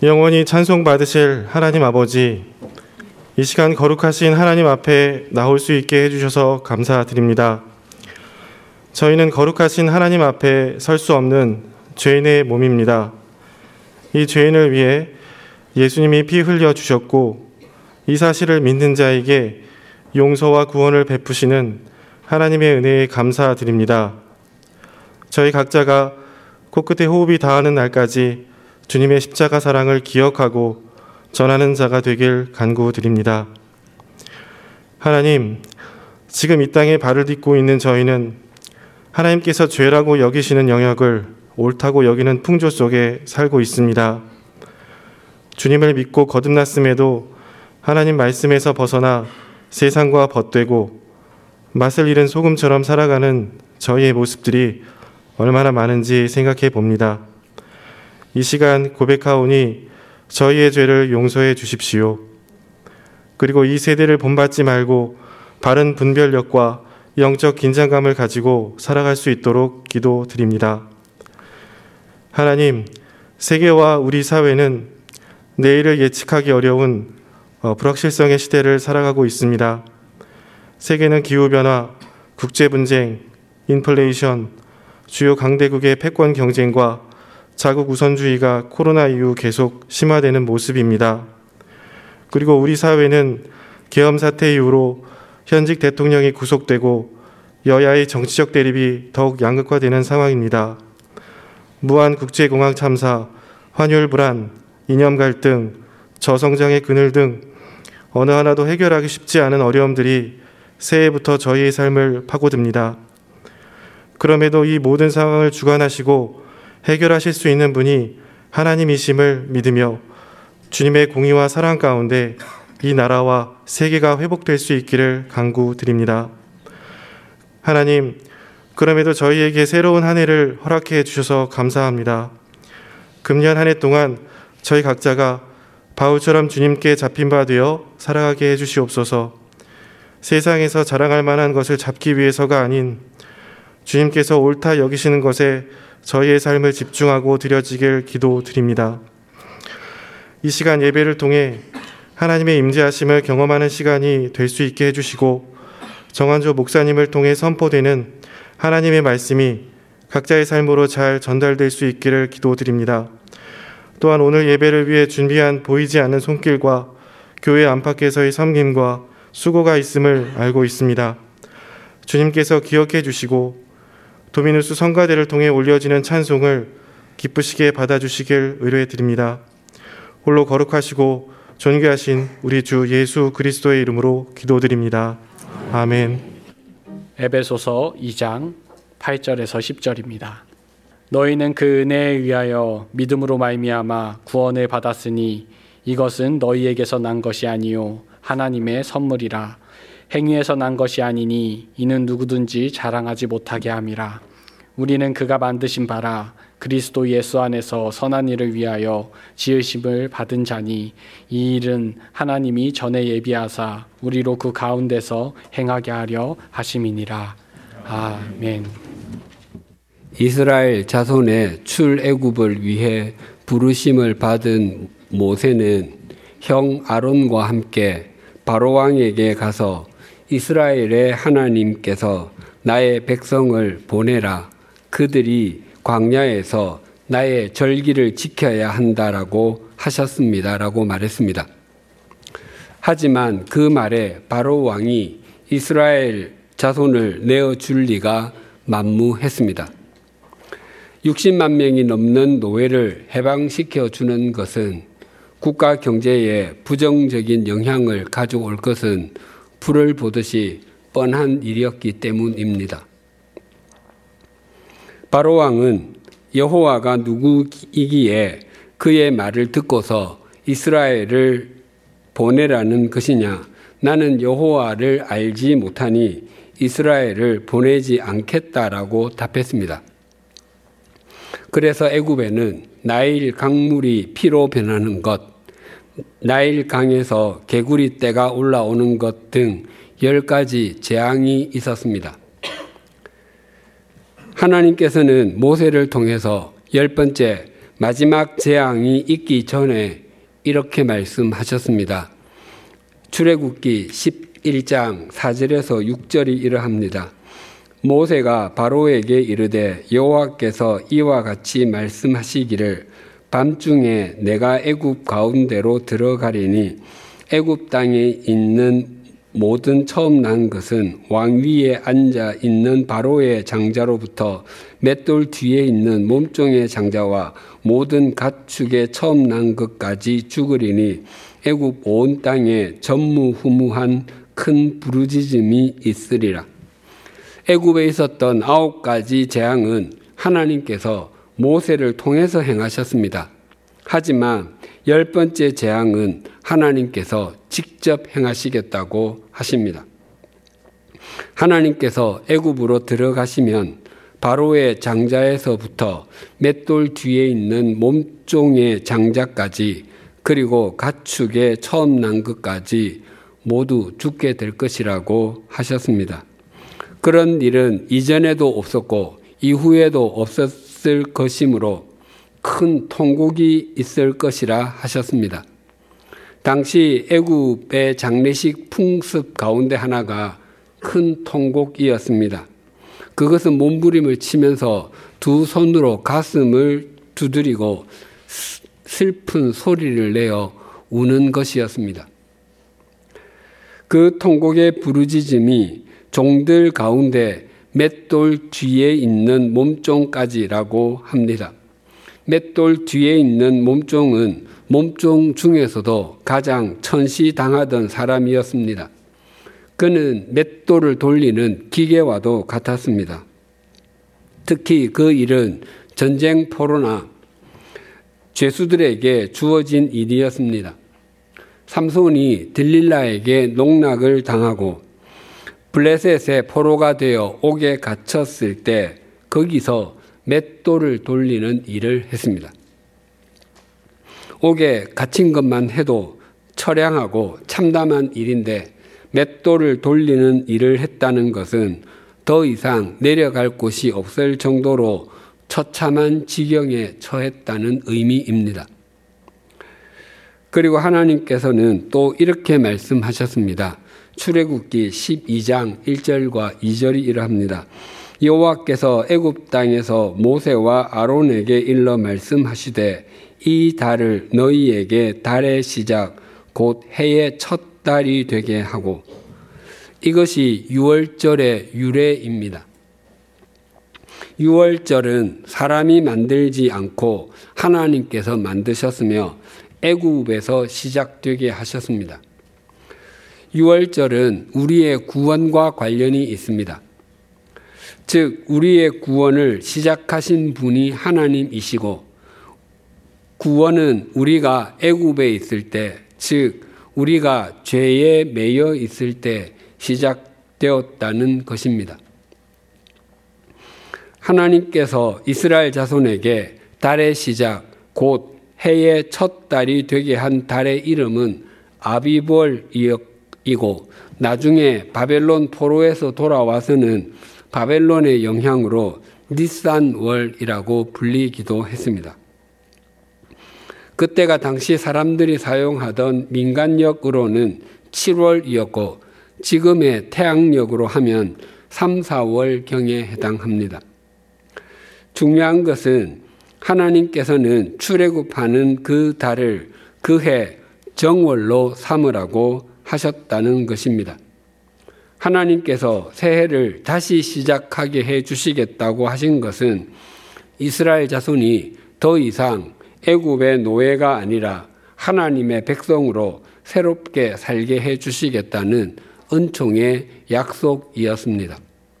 영원히 찬송받으실 하나님 아버지, 이 시간 거룩하신 하나님 앞에 나올 수 있게 해주셔서 감사드립니다. 저희는 거룩하신 하나님 앞에 설 수 없는 죄인의 몸입니다. 이 죄인을 위해 예수님이 피 흘려 주셨고 이 사실을 믿는 자에게 용서와 구원을 베푸시는 하나님의 은혜에 감사드립니다. 저희 각자가 코끝에 호흡이 닿는 날까지 주님의 십자가 사랑을 기억하고 전하는 자가 되길 간구드립니다. 하나님, 지금 이 땅에 발을 딛고 있는 저희는 하나님께서 죄라고 여기시는 영역을 옳다고 여기는 풍조 속에 살고 있습니다. 주님을 믿고 거듭났음에도 하나님 말씀에서 벗어나 세상과 벗되고 맛을 잃은 소금처럼 살아가는 저희의 모습들이 얼마나 많은지 생각해 봅니다. 이 시간 고백하오니 저희의 죄를 용서해 주십시오. 그리고 이 세대를 본받지 말고 바른 분별력과 영적 긴장감을 가지고 살아갈 수 있도록 기도드립니다. 하나님, 세계와 우리 사회는 내일을 예측하기 어려운 불확실성의 시대를 살아가고 있습니다. 세계는 기후변화, 국제분쟁, 인플레이션, 주요 강대국의 패권 경쟁과 자국 우선주의가 코로나 이후 계속 심화되는 모습입니다. 그리고 우리 사회는 계엄 사태 이후로 현직 대통령이 구속되고 여야의 정치적 대립이 더욱 양극화되는 상황입니다. 무한 국제공항 참사, 환율 불안, 이념 갈등, 저성장의 그늘 등 어느 하나도 해결하기 쉽지 않은 어려움들이 새해부터 저희의 삶을 파고듭니다. 그럼에도 이 모든 상황을 주관하시고 해결하실 수 있는 분이 하나님이심을 믿으며 주님의 공의와 사랑 가운데 이 나라와 세계가 회복될 수 있기를 간구드립니다. 하나님, 그럼에도 저희에게 새로운 한 해를 허락해 주셔서 감사합니다. 금년 한 해 동안 저희 각자가 바울처럼 주님께 잡힌 바 되어 살아가게 해주시옵소서. 세상에서 자랑할 만한 것을 잡기 위해서가 아닌 주님께서 옳다 여기시는 것에 저희의 삶을 집중하고 드려지길 기도드립니다. 이 시간 예배를 통해 하나님의 임재하심을 경험하는 시간이 될 수 있게 해주시고 정한조 목사님을 통해 선포되는 하나님의 말씀이 각자의 삶으로 잘 전달될 수 있기를 기도드립니다. 또한 오늘 예배를 위해 준비한 보이지 않는 손길과 교회 안팎에서의 섬김과 수고가 있음을 알고 있습니다. 주님께서 기억해 주시고 도미누스 성가대를 통해 올려지는 찬송을 기쁘시게 받아주시길 의뢰드립니다. 홀로 거룩하시고 존귀하신 우리 주 예수 그리스도의 이름으로 기도드립니다. 아멘. 에베소서 2장 8절에서 10절입니다. 너희는 그 은혜에 의하여 믿음으로 말미암아 구원을 받았으니 이것은 너희에게서 난 것이 아니요 하나님의 선물이라. 행위에서 난 것이 아니니 이는 누구든지 자랑하지 못하게 함이라. 우리는 그가 만드신 바라 그리스도 예수 안에서 선한 일을 위하여 지으심을 받은 자니 이 일은 하나님이 전에 예비하사 우리로 그 가운데서 행하게 하려 하심이니라. 아멘. 이스라엘 자손의 출애굽을 위해 부르심을 받은 모세는 형 아론과 함께 바로 왕에게 가서 이스라엘의 하나님께서 나의 백성을 보내라. 그들이 광야에서 나의 절기를 지켜야 한다라고 하셨습니다라고 말했습니다. 하지만 그 말에 바로 왕이 이스라엘 자손을 내어줄 리가 만무했습니다. 60만 명이 넘는 노예를 해방시켜 주는 것은 국가 경제에 부정적인 영향을 가져올 것은 불을 보듯이 뻔한 일이었기 때문입니다. 바로 왕은 여호와가 누구이기에 그의 말을 듣고서 이스라엘을 보내라는 것이냐? 나는 여호와를 알지 못하니 이스라엘을 보내지 않겠다라고 답했습니다. 그래서 애굽에는 나일 강물이 피로 변하는 것, 나일 강에서 개구리 떼가 올라오는 것 등 10가지 재앙이 있었습니다. 하나님께서는 모세를 통해서 10번째 마지막 재앙이 있기 전에 이렇게 말씀하셨습니다. 출애굽기 11장 4절에서 6절이 이러합니다. 모세가 바로에게 이르되 여호와께서 이와 같이 말씀하시기를 밤중에 내가 애굽 가운데로 들어가리니 애굽 땅에 있는 모든 처음 난 것은 왕 위에 앉아 있는 바로의 장자로부터 맷돌 뒤에 있는 몸종의 장자와 모든 가축의 처음 난 것까지 죽으리니 애굽 온 땅에 전무후무한 큰 부르짖음이 있으리라. 애굽에 있었던 9가지 재앙은 하나님께서 모세를 통해서 행하셨습니다. 하지만 10번째 재앙은 하나님께서 직접 행하시겠다고 하십니다. 하나님께서 애굽으로 들어가시면 바로의 장자에서부터 맷돌 뒤에 있는 몸종의 장자까지 그리고 가축의 처음 난 것까지 모두 죽게 될 것이라고 하셨습니다. 그런 일은 이전에도 없었고 이후에도 없었을 것이므로 큰 통곡이 있을 것이라 하셨습니다. 당시 애굽의 장례식 풍습 가운데 하나가 큰 통곡이었습니다. 그것은 몸부림을 치면서 두 손으로 가슴을 두드리고 슬픈 소리를 내어 우는 것이었습니다. 그 통곡의 부르짖음이 종들 가운데 맷돌 뒤에 있는 몸종까지라고 합니다. 맷돌 뒤에 있는 몸종은 몸종 중에서도 가장 천시당하던 사람이었습니다. 그는 맷돌을 돌리는 기계와도 같았습니다. 특히 그 일은 전쟁 포로나 죄수들에게 주어진 일이었습니다. 삼손이 들릴라에게 농락을 당하고 블레셋의 포로가 되어 옥에 갇혔을 때 거기서 맷돌을 돌리는 일을 했습니다. 옥에 갇힌 것만 해도 처량하고 참담한 일인데 맷돌을 돌리는 일을 했다는 것은 더 이상 내려갈 곳이 없을 정도로 처참한 지경에 처했다는 의미입니다. 그리고 하나님께서는 또 이렇게 말씀하셨습니다. 출애굽기 12장 1절과 2절이 이러합니다. 여호와께서 애굽 땅에서 모세와 아론에게 일러 말씀하시되 이 달을 너희에게 달의 시작 곧 해의 첫 달이 되게 하고 이것이 유월절의 유래입니다. 유월절은 사람이 만들지 않고 하나님께서 만드셨으며 애굽에서 시작되게 하셨습니다. 유월절은 우리의 구원과 관련이 있습니다. 즉 우리의 구원을 시작하신 분이 하나님이시고 구원은 우리가 애굽에 있을 때, 즉 우리가 죄에 매여 있을 때 시작되었다는 것입니다. 하나님께서 이스라엘 자손에게 달의 시작, 곧 해의 첫 달이 되게 한 달의 이름은 아비볼이고 나중에 바벨론 포로에서 돌아와서는 바벨론의 영향으로 니산월이라고 불리기도 했습니다. 그때가 당시 사람들이 사용하던 민간력으로는 7월이었고 지금의 태양력으로 하면 3, 4월경에 해당합니다. 중요한 것은 하나님께서는 출애굽하는 그 달을 그해 정월로 삼으라고 하셨다는 것입니다. 하나님께서 새해를 다시 시작하게 해 주시겠다고 하신 것은 이스라엘 자손이 더 이상 애굽의 노예가 아니라 하나님의 백성으로 새롭게 살게 해 주시겠다는 은총의 약속이었습니다.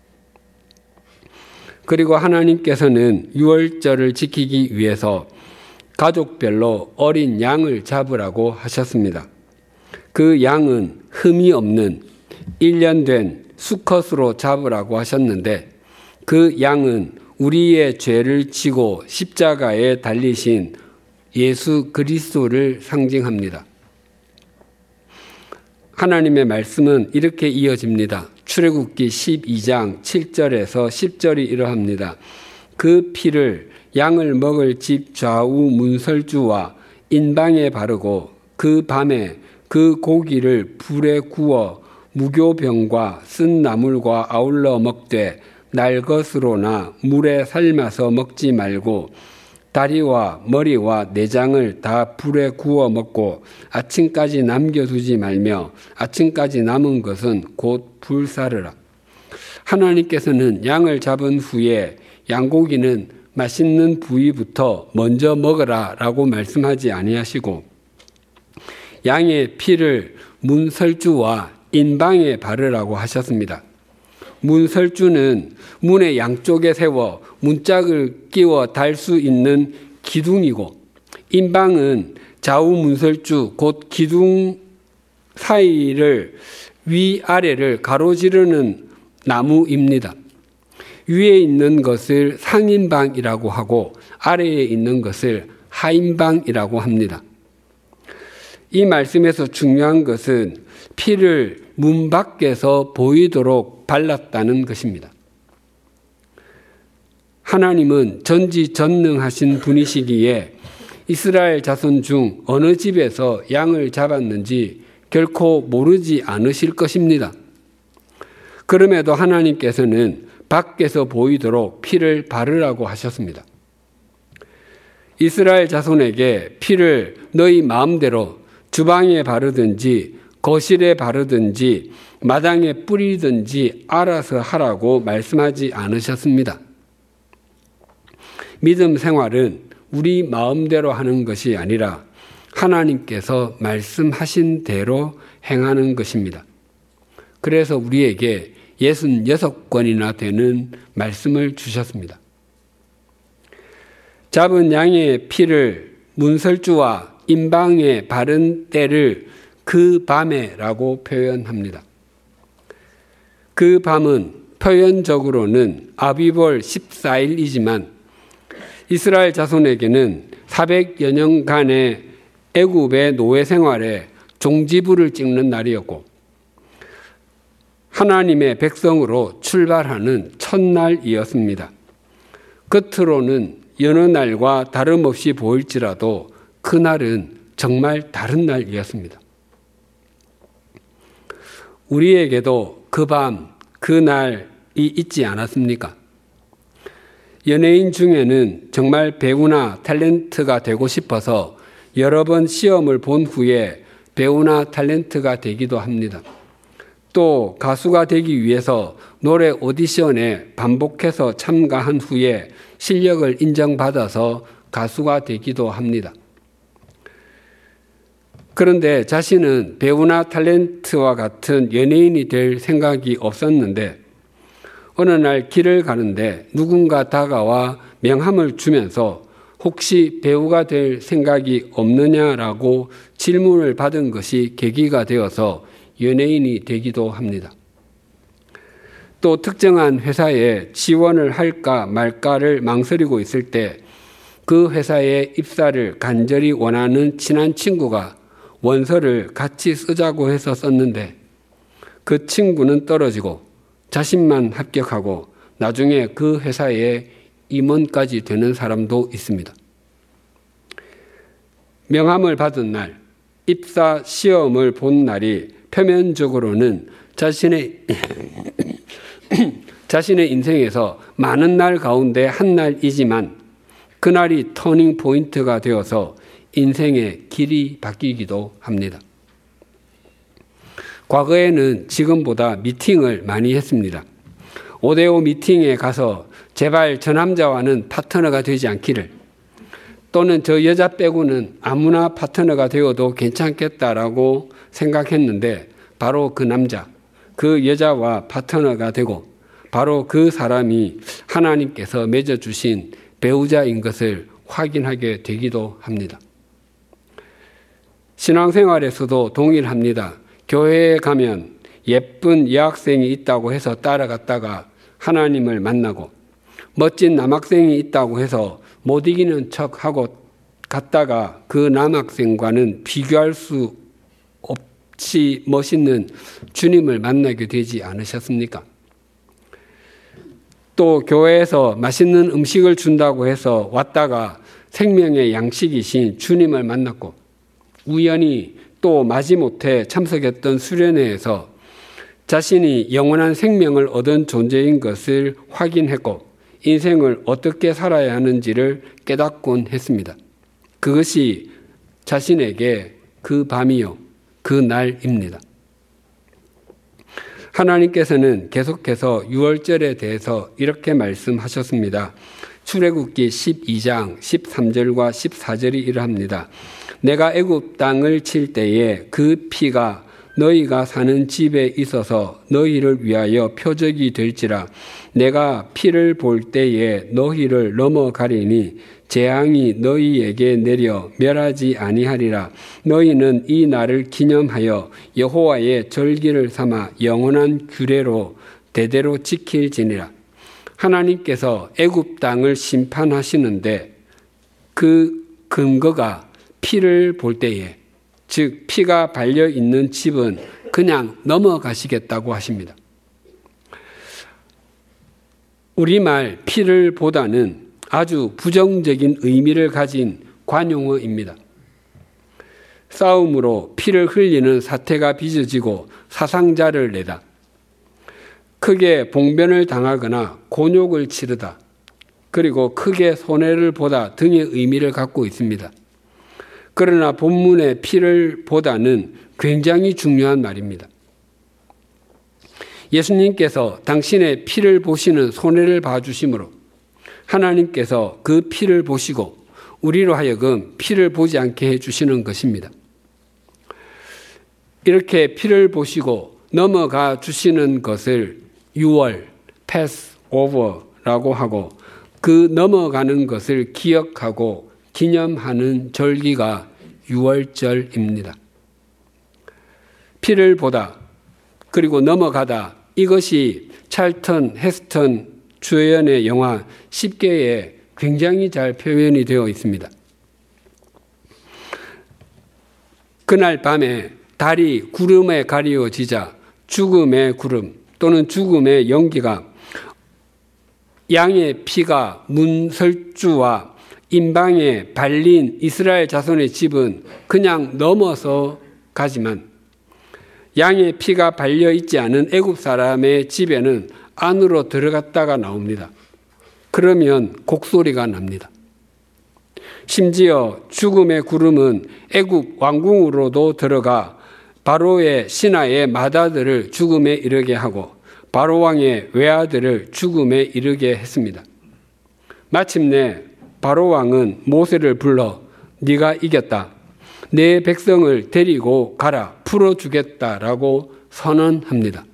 그리고 하나님께서는 유월절을 지키기 위해서 가족별로 어린 양을 잡으라고 하셨습니다. 그 양은 흠이 없는 1년 된 수컷으로 잡으라고 하셨는데 그 양은 우리의 죄를 지고 십자가에 달리신 예수 그리스도를 상징합니다. 하나님의 말씀은 이렇게 이어집니다. 출애굽기 12장 7절에서 10절이 이러합니다. 그 피를 양을 먹을 집 좌우 문설주와 인방에 바르고 그 밤에 그 고기를 불에 구워 무교병과 쓴 나물과 아울러 먹되 날것으로나 물에 삶아서 먹지 말고 다리와 머리와 내장을 다 불에 구워 먹고 아침까지 남겨두지 말며 아침까지 남은 것은 곧 불사르라. 하나님께서는 양을 잡은 후에 양고기는 맛있는 부위부터 먼저 먹으라 라고 말씀하지 아니하시고 양의 피를 문설주와 인방에 바르라고 하셨습니다. 문설주는 문의 양쪽에 세워 문짝을 끼워 달 수 있는 기둥이고 인방은 좌우 문설주 곧 기둥 사이를 위아래를 가로지르는 나무입니다. 위에 있는 것을 상인방이라고 하고 아래에 있는 것을 하인방이라고 합니다. 이 말씀에서 중요한 것은 피를 문 밖에서 보이도록 발랐다는 것입니다. 하나님은 전지전능하신 분이시기에 이스라엘 자손 중 어느 집에서 양을 잡았는지 결코 모르지 않으실 것입니다. 그럼에도 하나님께서는 밖에서 보이도록 피를 바르라고 하셨습니다. 이스라엘 자손에게 피를 너희 마음대로 주방에 바르든지 거실에 바르든지 마당에 뿌리든지 알아서 하라고 말씀하지 않으셨습니다. 믿음 생활은 우리 마음대로 하는 것이 아니라 하나님께서 말씀하신 대로 행하는 것입니다. 그래서 우리에게 66권이나 되는 말씀을 주셨습니다. 잡은 양의 피를 문설주와 인방에 바른 때를 그 밤에라고 표현합니다. 그 밤은 표현적으로는 아비볼 14일이지만 이스라엘 자손에게는 400여 년간의 애굽의 노예 생활에 종지부를 찍는 날이었고 하나님의 백성으로 출발하는 첫날이었습니다. 겉으로는 여느 날과 다름없이 보일지라도 그날은 정말 다른 날이었습니다. 우리에게도 그 밤, 그 날이 있지 않았습니까? 연예인 중에는 정말 배우나 탤런트가 되고 싶어서 여러 번 시험을 본 후에 배우나 탤런트가 되기도 합니다. 또 가수가 되기 위해서 노래 오디션에 반복해서 참가한 후에 실력을 인정받아서 가수가 되기도 합니다. 그런데 자신은 배우나 탤런트와 같은 연예인이 될 생각이 없었는데 어느 날 길을 가는데 누군가 다가와 명함을 주면서 혹시 배우가 될 생각이 없느냐라고 질문을 받은 것이 계기가 되어서 연예인이 되기도 합니다. 또 특정한 회사에 지원을 할까 말까를 망설이고 있을 때 그 회사에 입사를 간절히 원하는 친한 친구가 원서를 같이 쓰자고 해서 썼는데 그 친구는 떨어지고 자신만 합격하고 나중에 그 회사에 임원까지 되는 사람도 있습니다. 명함을 받은 날, 입사 시험을 본 날이 표면적으로는 자신의 인생에서 많은 날 가운데 한 날이지만 그날이 터닝 포인트가 되어서 인생의 길이 바뀌기도 합니다. 과거에는 지금보다 미팅을 많이 했습니다. 5대5 미팅에 가서 제발 저 남자와는 파트너가 되지 않기를 또는 저 여자 빼고는 아무나 파트너가 되어도 괜찮겠다라고 생각했는데 바로 그 남자, 그 여자와 파트너가 되고 바로 그 사람이 하나님께서 맺어주신 배우자인 것을 확인하게 되기도 합니다. 신앙생활에서도 동일합니다. 교회에 가면 예쁜 여학생이 있다고 해서 따라갔다가 하나님을 만나고 멋진 남학생이 있다고 해서 못 이기는 척하고 갔다가 그 남학생과는 비교할 수 없이 멋있는 주님을 만나게 되지 않으셨습니까? 또 교회에서 맛있는 음식을 준다고 해서 왔다가 생명의 양식이신 주님을 만났고, 우연히 또 마지못해 참석했던 수련회에서 자신이 영원한 생명을 얻은 존재인 것을 확인했고, 인생을 어떻게 살아야 하는지를 깨닫곤 했습니다. 그것이 자신에게 그 밤이요, 그 날입니다. 하나님께서는 계속해서 유월절에 대해서 이렇게 말씀하셨습니다. 출애굽기 12장 13절과 14절이 이러합니다. 내가 애굽 땅을 칠 때에 그 피가 너희가 사는 집에 있어서 너희를 위하여 표적이 될지라. 내가 피를 볼 때에 너희를 넘어가리니 재앙이 너희에게 내려 멸하지 아니하리라. 너희는 이 날을 기념하여 여호와의 절기를 삼아 영원한 규례로 대대로 지킬지니라. 하나님께서 애굽 땅을 심판하시는데 그 근거가 피를 볼 때에, 즉 피가 발려 있는 집은 그냥 넘어가시겠다고 하십니다. 우리말 피를 보다는 아주 부정적인 의미를 가진 관용어입니다. 싸움으로 피를 흘리는 사태가 빚어지고 사상자를 내다, 크게 봉변을 당하거나 곤욕을 치르다, 그리고 크게 손해를 보다 등의 의미를 갖고 있습니다. 그러나 본문의 피를 보다는 굉장히 중요한 말입니다. 예수님께서 당신의 피를 보시는 손해를 봐주심으로 하나님께서 그 피를 보시고 우리로 하여금 피를 보지 않게 해주시는 것입니다. 이렇게 피를 보시고 넘어가 주시는 것을 유월, 패스오버라고 하고, 그 넘어가는 것을 기억하고 기념하는 절기가 유월절입니다. 피를 보다, 그리고 넘어가다, 이것이 찰턴 헤스턴 주연의 영화 10개에 굉장히 잘 표현이 되어 있습니다. 그날 밤에 달이 구름에 가리워지자 죽음의 구름 또는 죽음의 연기가 양의 피가 문설주와 임방에 발린 이스라엘 자손의 집은 그냥 넘어서 가지만, 양의 피가 발려 있지 않은 애굽 사람의 집에는 안으로 들어갔다가 나옵니다. 그러면 곡소리가 납니다. 심지어 죽음의 구름은 애굽 왕궁으로도 들어가 바로의 신하의 맏아들을 죽음에 이르게 하고 바로 왕의 외아들을 죽음에 이르게 했습니다. 마침내 바로 왕은 모세를 불러 네가 이겼다, 내 백성을 데리고 가라, 풀어주겠다라고 선언합니다.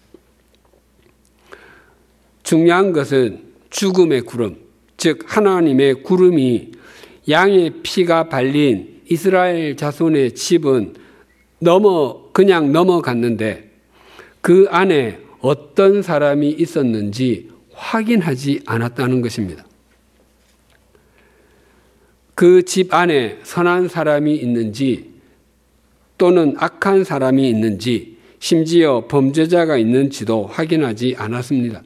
중요한 것은 죽음의 구름, 즉 하나님의 구름이 양의 피가 발린 이스라엘 자손의 집은 그냥 넘어갔는데 그 안에 어떤 사람이 있었는지 확인하지 않았다는 것입니다. 그 집 안에 선한 사람이 있는지 또는 악한 사람이 있는지, 심지어 범죄자가 있는지도 확인하지 않았습니다.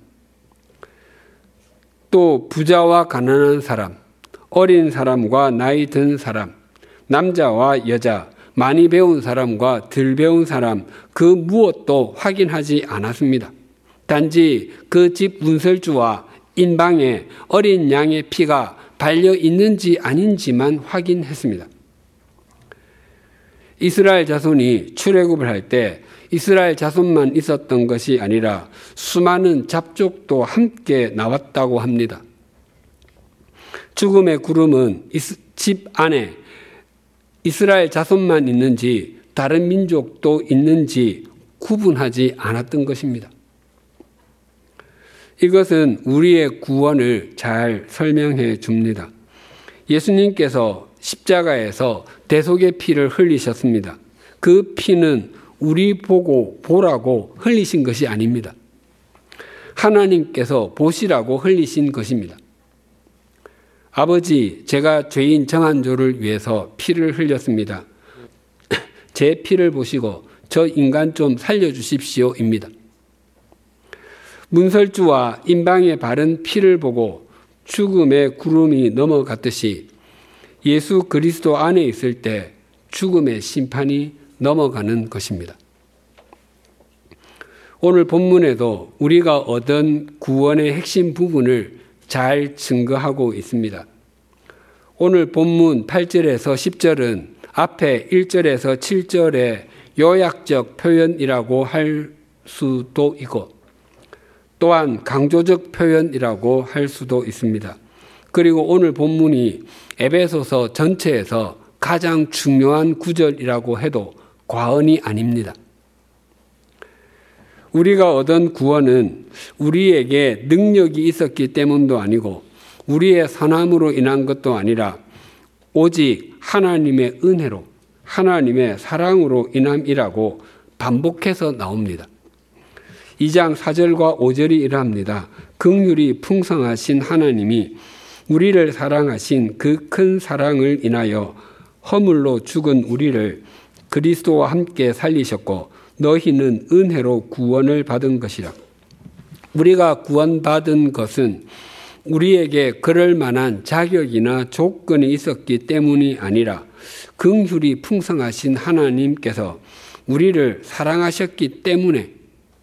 또 부자와 가난한 사람, 어린 사람과 나이 든 사람, 남자와 여자, 많이 배운 사람과 덜 배운 사람, 그 무엇도 확인하지 않았습니다. 단지 그 집 문설주와 인방에 어린 양의 피가 발려 있는지 아닌지만 확인했습니다. 이스라엘 자손이 출애굽을 할 때 이스라엘 자손만 있었던 것이 아니라 수많은 잡족도 함께 나왔다고 합니다. 죽음의 구름은 집 안에 이스라엘 자손만 있는지 다른 민족도 있는지 구분하지 않았던 것입니다. 이것은 우리의 구원을 잘 설명해 줍니다. 예수님께서 십자가에서 대속의 피를 흘리셨습니다. 그 피는 우리 보라고 흘리신 것이 아닙니다. 하나님께서 보시라고 흘리신 것입니다. 아버지, 제가 죄인 정한조를 위해서 피를 흘렸습니다. 제 피를 보시고 저 인간 좀 살려주십시오입니다. 문설주와 임방에 바른 피를 보고 죽음의 구름이 넘어갔듯이 예수 그리스도 안에 있을 때 죽음의 심판이 넘어가는 것입니다. 오늘 본문에도 우리가 얻은 구원의 핵심 부분을 잘 증거하고 있습니다. 오늘 본문 8절에서 10절은 앞에 1절에서 7절의 요약적 표현이라고 할 수도 있고 또한 강조적 표현이라고 할 수도 있습니다. 그리고 오늘 본문이 에베소서 전체에서 가장 중요한 구절이라고 해도 과언이 아닙니다. 우리가 얻은 구원은 우리에게 능력이 있었기 때문도 아니고 우리의 선함으로 인한 것도 아니라 오직 하나님의 은혜로 하나님의 사랑으로 인함이라고 반복해서 나옵니다. 2장 4절과 5절이 이러합니다. 긍휼이 풍성하신 하나님이 우리를 사랑하신 그 큰 사랑을 인하여 허물로 죽은 우리를 그리스도와 함께 살리셨고 너희는 은혜로 구원을 받은 것이라. 우리가 구원받은 것은 우리에게 그럴 만한 자격이나 조건이 있었기 때문이 아니라 긍휼이 풍성하신 하나님께서 우리를 사랑하셨기 때문에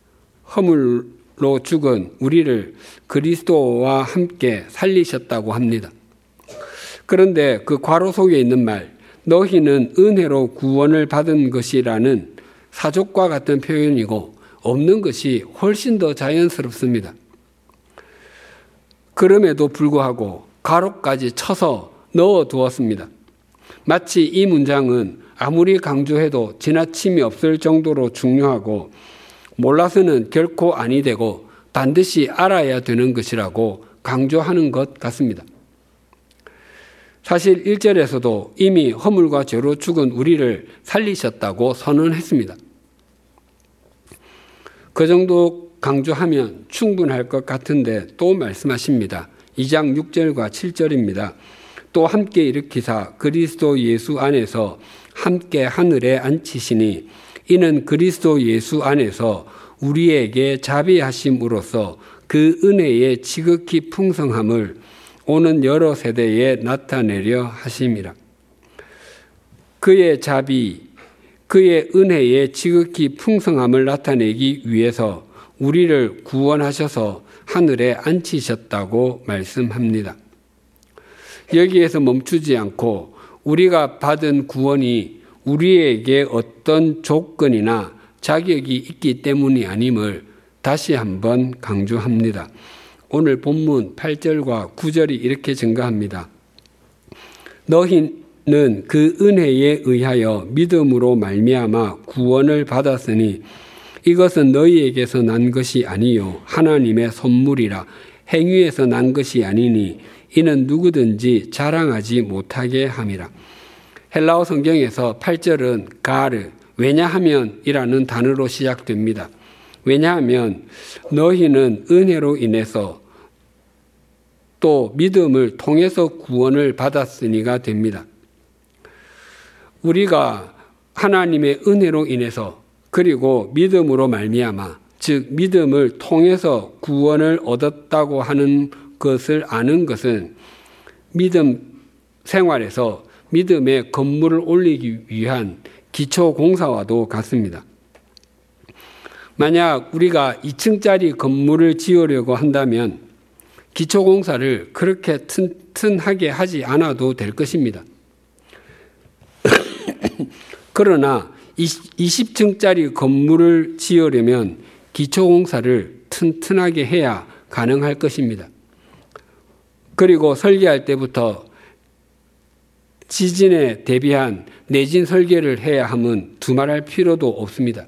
허물로 죽은 우리를 그리스도와 함께 살리셨다고 합니다. 그런데 그 괄호 속에 있는 말 너희는 은혜로 구원을 받은 것이라는 사족과 같은 표현이고 없는 것이 훨씬 더 자연스럽습니다. 그럼에도 불구하고 괄호까지 쳐서 넣어두었습니다. 마치 이 문장은 아무리 강조해도 지나침이 없을 정도로 중요하고 몰라서는 결코 아니 되고 반드시 알아야 되는 것이라고 강조하는 것 같습니다. 사실 1절에서도 이미 허물과 죄로 죽은 우리를 살리셨다고 선언했습니다. 그 정도 강조하면 충분할 것 같은데 또 말씀하십니다. 2장 6절과 7절입니다. 또 함께 일으키사 그리스도 예수 안에서 함께 하늘에 앉히시니 이는 그리스도 예수 안에서 우리에게 자비하심으로써 그 은혜의 지극히 풍성함을 오는 여러 세대에 나타내려 하심이라. 그의 자비, 그의 은혜의 지극히 풍성함을 나타내기 위해서 우리를 구원하셔서 하늘에 앉히셨다고 말씀합니다. 여기에서 멈추지 않고 우리가 받은 구원이 우리에게 어떤 조건이나 자격이 있기 때문이 아님을 다시 한번 강조합니다. 오늘 본문 8절과 9절이 이렇게 증가합니다. 너희는 그 은혜에 의하여 믿음으로 말미암아 구원을 받았으니 이것은 너희에게서 난 것이 아니요 하나님의 선물이라. 행위에서 난 것이 아니니 이는 누구든지 자랑하지 못하게 함이라. 헬라어 성경에서 8절은 가르, 왜냐하면 이라는 단어로 시작됩니다. 왜냐하면 너희는 은혜로 인해서 또 믿음을 통해서 구원을 받았으니가 됩니다. 우리가 하나님의 은혜로 인해서 그리고 믿음으로 말미암아 즉 믿음을 통해서 구원을 얻었다고 하는 것을 아는 것은 믿음 생활에서 믿음의 건물을 올리기 위한 기초 공사와도 같습니다. 만약 우리가 2층짜리 건물을 지으려고 한다면 기초 공사를 그렇게 튼튼하게 하지 않아도 될 것입니다. 그러나 20층짜리 건물을 지으려면 기초 공사를 튼튼하게 해야 가능할 것입니다. 그리고 설계할 때부터 지진에 대비한 내진 설계를 해야 함은 두말할 필요도 없습니다.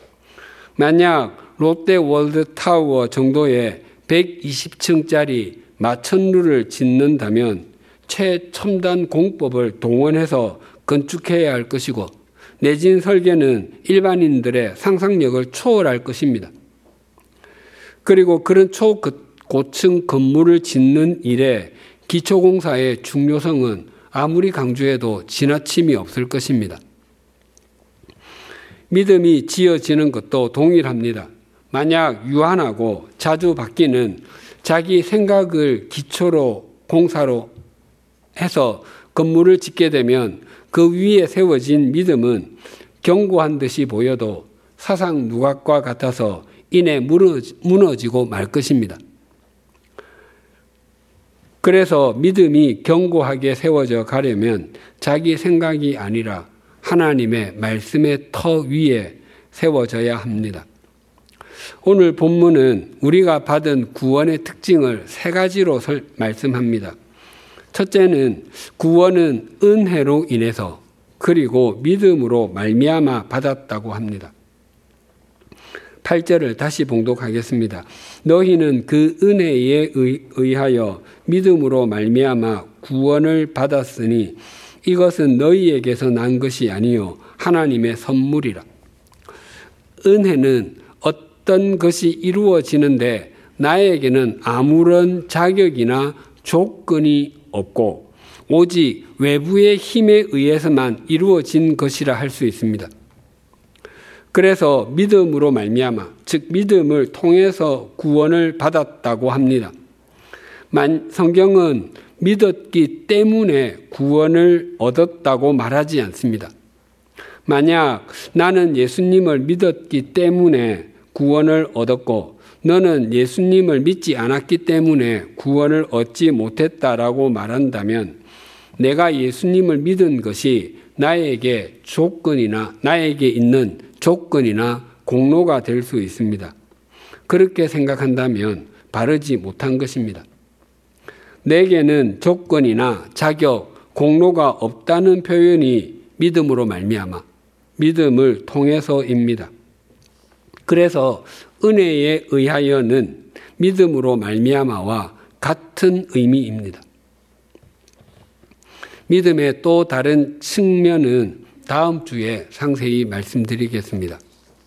만약 롯데월드타워 정도의 120층짜리 마천루를 짓는다면 최첨단 공법을 동원해서 건축해야 할 것이고 내진 설계는 일반인들의 상상력을 초월할 것입니다. 그리고 그런 초고층 건물을 짓는 일에 기초공사의 중요성은 아무리 강조해도 지나침이 없을 것입니다. 믿음이 지어지는 것도 동일합니다. 만약 유한하고 자주 바뀌는 자기 생각을 기초로 공사로 해서 건물을 짓게 되면 그 위에 세워진 믿음은 견고한 듯이 보여도 사상 누각과 같아서 이내 무너지고 말 것입니다. 그래서 믿음이 견고하게 세워져 가려면 자기 생각이 아니라 하나님의 말씀의 터 위에 세워져야 합니다. 오늘 본문은 우리가 받은 구원의 특징을 3가지로 말씀합니다. 첫째는 구원은 은혜로 인해서 그리고 믿음으로 말미암아 받았다고 합니다. 8절을 다시 봉독하겠습니다. 너희는 그 은혜에 의하여 믿음으로 말미암아 구원을 받았으니 이것은 너희에게서 난 것이 아니요 하나님의 선물이라. 은혜는 어떤 것이 이루어지는데 나에게는 아무런 자격이나 조건이 없고 오직 외부의 힘에 의해서만 이루어진 것이라 할 수 있습니다. 그래서 믿음으로 말미암아, 즉 믿음을 통해서 구원을 받았다고 합니다. 성경은 믿었기 때문에 구원을 얻었다고 말하지 않습니다. 만약 나는 예수님을 믿었기 때문에 구원을 얻었고 너는 예수님을 믿지 않았기 때문에 구원을 얻지 못했다라고 말한다면 내가 예수님을 믿은 것이 나에게 있는 조건이나 공로가 될 수 있습니다. 그렇게 생각한다면 바르지 못한 것입니다. 내게는 조건이나 자격, 공로가 없다는 표현이 믿음으로 말미암아, 믿음을 통해서입니다. 그래서 은혜에 의하여는 믿음으로 말미암아와 같은 의미입니다. 믿음의 또 다른 측면은 다음 주에 상세히 말씀드리겠습니다.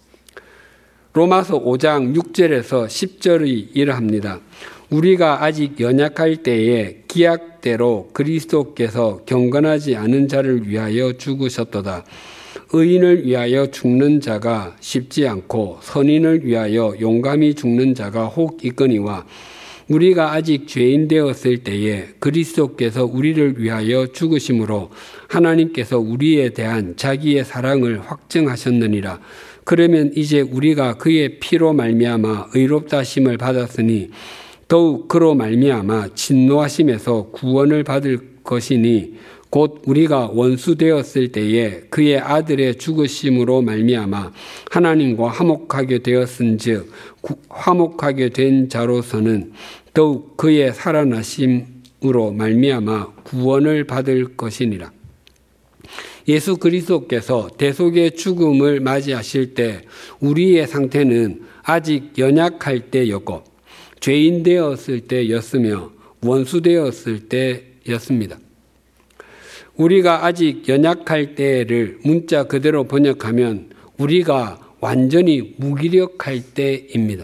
로마서 5장 6절에서 10절이 이러합니다. 우리가 아직 연약할 때에 기약대로 그리스도께서 경건하지 않은 자를 위하여 죽으셨도다. 의인을 위하여 죽는 자가 쉽지 않고 선인을 위하여 용감히 죽는 자가 혹 있거니와 우리가 아직 죄인 되었을 때에 그리스도께서 우리를 위하여 죽으심으로 하나님께서 우리에 대한 자기의 사랑을 확증하셨느니라. 그러면 이제 우리가 그의 피로 말미암아 의롭다 하심을 받았으니 더욱 그로 말미암아 진노하심에서 구원을 받을 것이니 곧 우리가 원수 되었을 때에 그의 아들의 죽으심으로 말미암아 하나님과 화목하게 되었은즉 화목하게 된 자로서는 더욱 그의 살아나심으로 말미암아 구원을 받을 것이니라. 예수 그리스도께서 대속의 죽음을 맞이하실 때 우리의 상태는 아직 연약할 때였고 죄인 되었을 때였으며 원수 되었을 때였습니다. 우리가 아직 연약할 때를 문자 그대로 번역하면 우리가 완전히 무기력할 때입니다.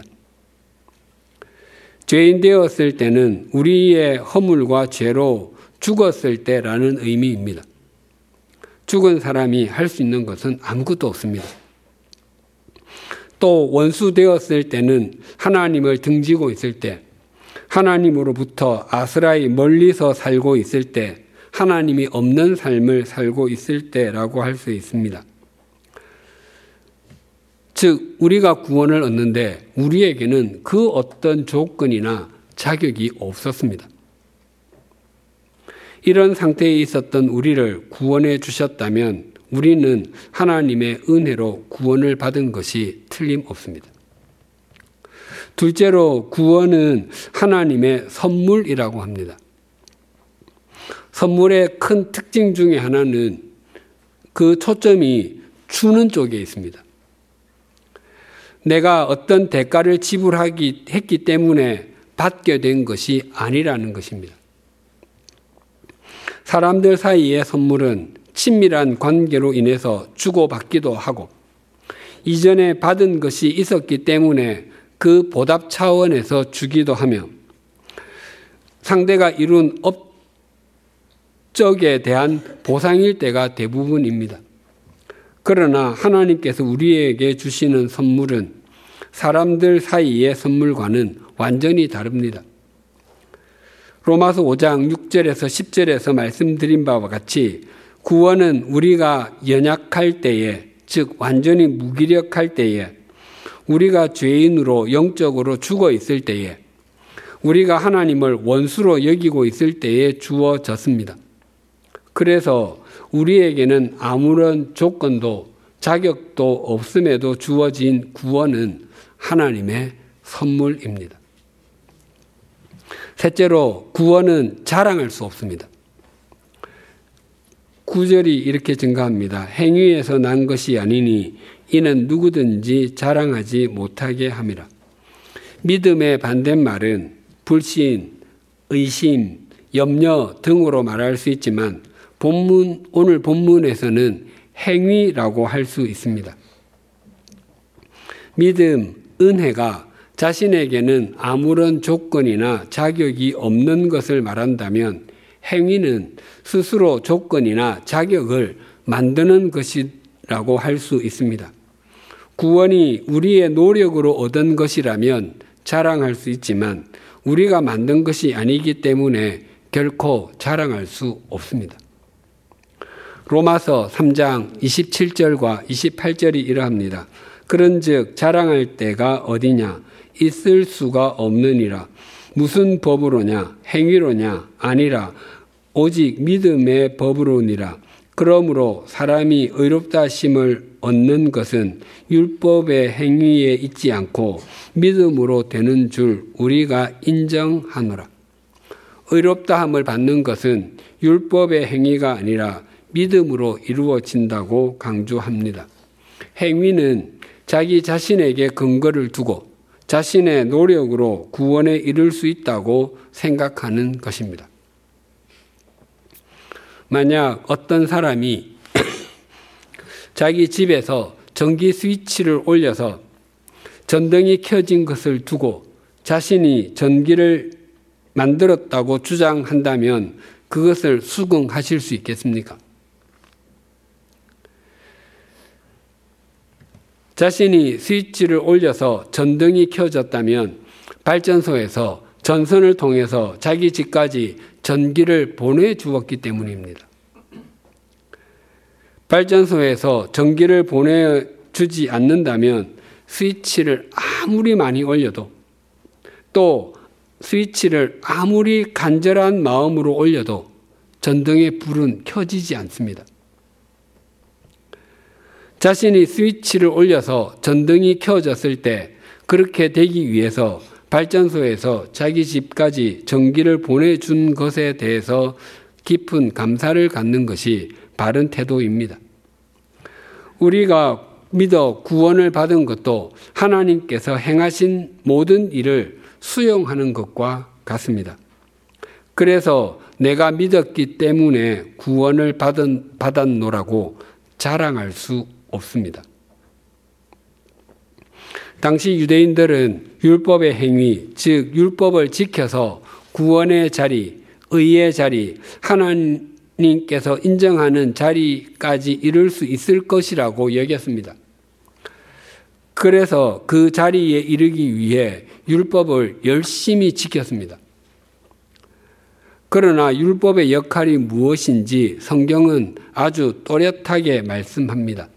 죄인 되었을 때는 우리의 허물과 죄로 죽었을 때라는 의미입니다. 죽은 사람이 할 수 있는 것은 아무것도 없습니다. 또 원수 되었을 때는 하나님을 등지고 있을 때, 하나님으로부터 아스라이 멀리서 살고 있을 때, 하나님이 없는 삶을 살고 있을 때라고 할 수 있습니다. 즉 우리가 구원을 얻는데 우리에게는 그 어떤 조건이나 자격이 없었습니다. 이런 상태에 있었던 우리를 구원해 주셨다면 우리는 하나님의 은혜로 구원을 받은 것이 틀림없습니다. 둘째로 구원은 하나님의 선물이라고 합니다. 선물의 큰 특징 중에 하나는 그 초점이 주는 쪽에 있습니다. 내가 어떤 대가를 지불했기 때문에 받게 된 것이 아니라는 것입니다. 사람들 사이의 선물은 친밀한 관계로 인해서 주고받기도 하고 이전에 받은 것이 있었기 때문에 그 보답 차원에서 주기도 하며 상대가 이룬 업적에 대한 보상일 때가 대부분입니다. 그러나 하나님께서 우리에게 주시는 선물은 사람들 사이의 선물과는 완전히 다릅니다. 로마서 5장 6절에서 10절에서 말씀드린 바와 같이 구원은 우리가 연약할 때에, 즉 완전히 무기력할 때에, 우리가 죄인으로 영적으로 죽어 있을 때에, 우리가 하나님을 원수로 여기고 있을 때에 주어졌습니다. 그래서 우리에게는 아무런 조건도 자격도 없음에도 주어진 구원은 하나님의 선물입니다. 셋째로, 구원은 자랑할 수 없습니다. 9절이 이렇게 증가합니다. 행위에서 난 것이 아니니 이는 누구든지 자랑하지 못하게 함이라. 믿음의 반대말은 불신, 의심, 염려 등으로 말할 수 있지만 오늘 본문에서는 행위라고 할 수 있습니다. 믿음, 은혜가 자신에게는 아무런 조건이나 자격이 없는 것을 말한다면 행위는 스스로 조건이나 자격을 만드는 것이라고 할 수 있습니다. 구원이 우리의 노력으로 얻은 것이라면 자랑할 수 있지만 우리가 만든 것이 아니기 때문에 결코 자랑할 수 없습니다. 로마서 3장 27절과 28절이 이러합니다. 그런즉 자랑할 때가 어디냐? 있을 수가 없느니라. 무슨 법으로냐? 행위로냐? 아니라 오직 믿음의 법으로니라. 그러므로 사람이 의롭다 하심을 얻는 것은 율법의 행위에 있지 않고 믿음으로 되는 줄 우리가 인정하노라. 의롭다함을 받는 것은 율법의 행위가 아니라 믿음으로 이루어진다고 강조합니다. 행위는 자기 자신에게 근거를 두고 자신의 노력으로 구원에 이를 수 있다고 생각하는 것입니다. 만약 어떤 사람이 자기 집에서 전기 스위치를 올려서 전등이 켜진 것을 두고 자신이 전기를 만들었다고 주장한다면 그것을 수긍하실 수 있겠습니까? 자신이 스위치를 올려서 전등이 켜졌다면 발전소에서 전선을 통해서 자기 집까지 전기를 보내주었기 때문입니다. 발전소에서 전기를 보내주지 않는다면 스위치를 아무리 많이 올려도 또 스위치를 아무리 간절한 마음으로 올려도 전등의 불은 켜지지 않습니다. 자신이 스위치를 올려서 전등이 켜졌을 때 그렇게 되기 위해서 발전소에서 자기 집까지 전기를 보내준 것에 대해서 깊은 감사를 갖는 것이 바른 태도입니다. 우리가 믿어 구원을 받은 것도 하나님께서 행하신 모든 일을 수용하는 것과 같습니다. 그래서 내가 믿었기 때문에 구원을 받았노라고 자랑할 수 없습니다. 당시 유대인들은 율법의 행위, 즉 율법을 지켜서 구원의 자리, 의의 자리, 하나님께서 인정하는 자리까지 이룰 수 있을 것이라고 여겼습니다. 그래서 그 자리에 이르기 위해 율법을 열심히 지켰습니다. 그러나 율법의 역할이 무엇인지 성경은 아주 또렷하게 말씀합니다.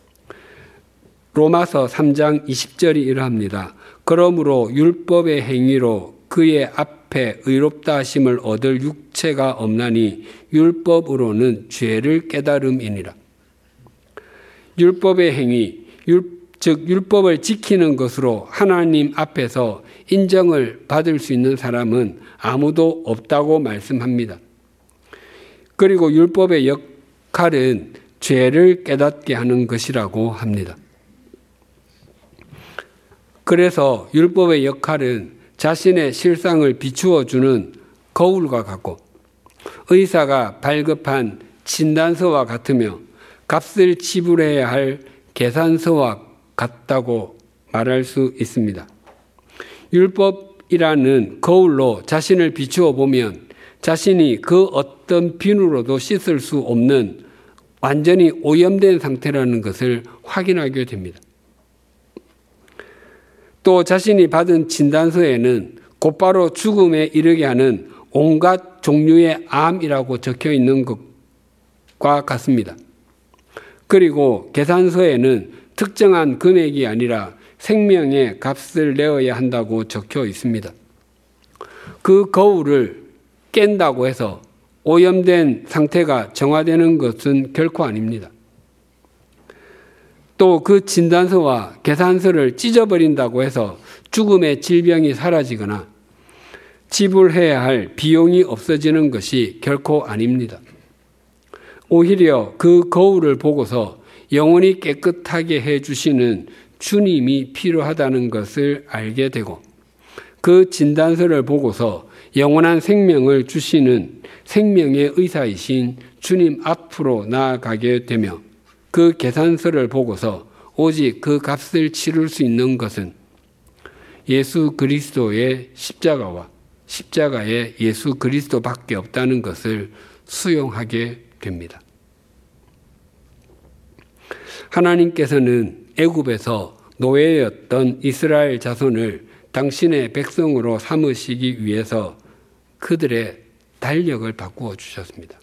로마서 3장 20절이 이러합니다. 그러므로 율법의 행위로 그의 앞에 의롭다 하심을 얻을 육체가 없나니 율법으로는 죄를 깨달음이니라. 율법의 행위, 즉 율법을 지키는 것으로 하나님 앞에서 인정을 받을 수 있는 사람은 아무도 없다고 말씀합니다. 그리고 율법의 역할은 죄를 깨닫게 하는 것이라고 합니다. 그래서 율법의 역할은 자신의 실상을 비추어 주는 거울과 같고 의사가 발급한 진단서와 같으며 값을 지불해야 할 계산서와 같다고 말할 수 있습니다. 율법이라는 거울로 자신을 비추어 보면 자신이 그 어떤 비누로도 씻을 수 없는 완전히 오염된 상태라는 것을 확인하게 됩니다. 또 자신이 받은 진단서에는 곧바로 죽음에 이르게 하는 온갖 종류의 암이라고 적혀 있는 것과 같습니다. 그리고 계산서에는 특정한 금액이 아니라 생명의 값을 내어야 한다고 적혀 있습니다. 그 거울을 깬다고 해서 오염된 상태가 정화되는 것은 결코 아닙니다. 또 그 진단서와 계산서를 찢어버린다고 해서 죽음의 질병이 사라지거나 지불해야 할 비용이 없어지는 것이 결코 아닙니다. 오히려 그 거울을 보고서 영원히 깨끗하게 해주시는 주님이 필요하다는 것을 알게 되고, 그 진단서를 보고서 영원한 생명을 주시는 생명의 의사이신 주님 앞으로 나아가게 되며, 그 계산서를 보고서 오직 그 값을 치를 수 있는 것은 예수 그리스도의 십자가와 십자가의 예수 그리스도밖에 없다는 것을 수용하게 됩니다. 하나님께서는 애굽에서 노예였던 이스라엘 자손을 당신의 백성으로 삼으시기 위해서 그들의 달력을 바꾸어 주셨습니다.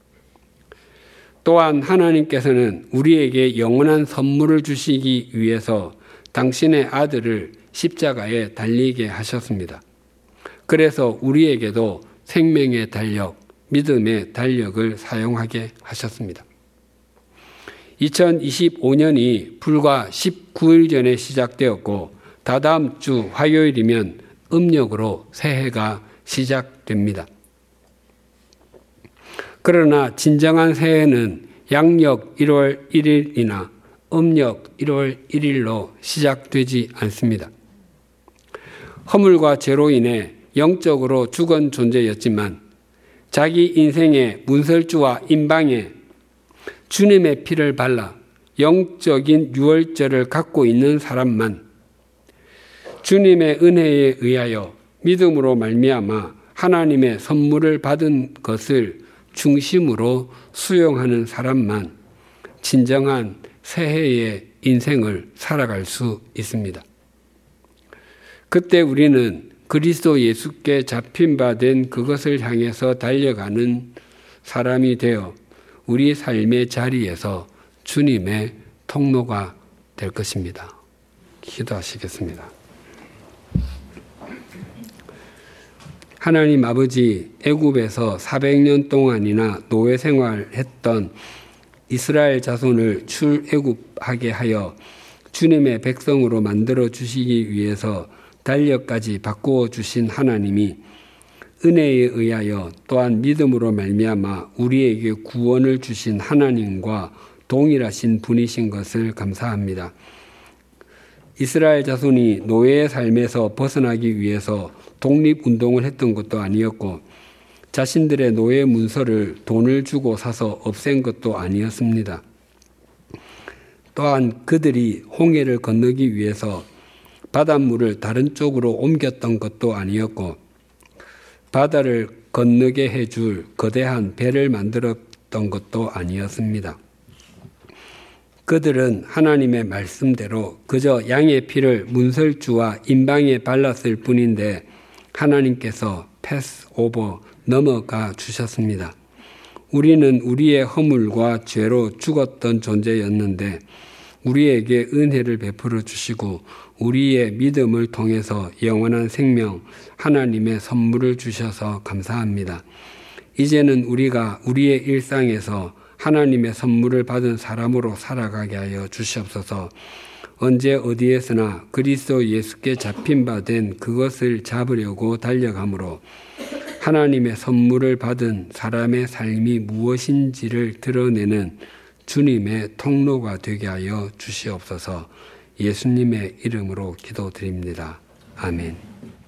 또한 하나님께서는 우리에게 영원한 선물을 주시기 위해서 당신의 아들을 십자가에 달리게 하셨습니다. 그래서 우리에게도 생명의 달력, 믿음의 달력을 사용하게 하셨습니다. 2025년이 불과 19일 전에 시작되었고, 다다음 주 화요일이면 음력으로 새해가 시작됩니다. 그러나 진정한 새해는 양력 1월 1일이나 음력 1월 1일로 시작되지 않습니다. 허물과 죄로 인해 영적으로 죽은 존재였지만 자기 인생의 문설주와 임방에 주님의 피를 발라 영적인 유월절을 갖고 있는 사람만 주님의 은혜에 의하여 믿음으로 말미암아 하나님의 선물을 받은 것을 중심으로 수용하는 사람만 진정한 새해의 인생을 살아갈 수 있습니다. 그때 우리는 그리스도 예수께 잡힌 바 된 그것을 향해서 달려가는 사람이 되어 우리 삶의 자리에서 주님의 통로가 될 것입니다. 기도하시겠습니다. 하나님 아버지, 애굽에서 400년 동안이나 노예 생활했던 이스라엘 자손을 출애굽하게 하여 주님의 백성으로 만들어 주시기 위해서 달력까지 바꾸어 주신 하나님이 은혜에 의하여 또한 믿음으로 말미암아 우리에게 구원을 주신 하나님과 동일하신 분이신 것을 감사합니다. 이스라엘 자손이 노예의 삶에서 벗어나기 위해서 독립운동을 했던 것도 아니었고 자신들의 노예 문서를 돈을 주고 사서 없앤 것도 아니었습니다. 또한 그들이 홍해를 건너기 위해서 바닷물을 다른 쪽으로 옮겼던 것도 아니었고 바다를 건너게 해줄 거대한 배를 만들었던 것도 아니었습니다. 그들은 하나님의 말씀대로 그저 양의 피를 문설주와 임방에 발랐을 뿐인데 하나님께서 패스오버 넘어가 주셨습니다. 우리는 우리의 허물과 죄로 죽었던 존재였는데 우리에게 은혜를 베풀어 주시고 우리의 믿음을 통해서 영원한 생명, 하나님의 선물을 주셔서 감사합니다. 이제는 우리가 우리의 일상에서 하나님의 선물을 받은 사람으로 살아가게 하여 주시옵소서. 언제 어디에서나 그리스도 예수께 잡힌 바 된 그것을 잡으려고 달려가므로 하나님의 선물을 받은 사람의 삶이 무엇인지를 드러내는 주님의 통로가 되게 하여 주시옵소서. 예수님의 이름으로 기도드립니다. 아멘.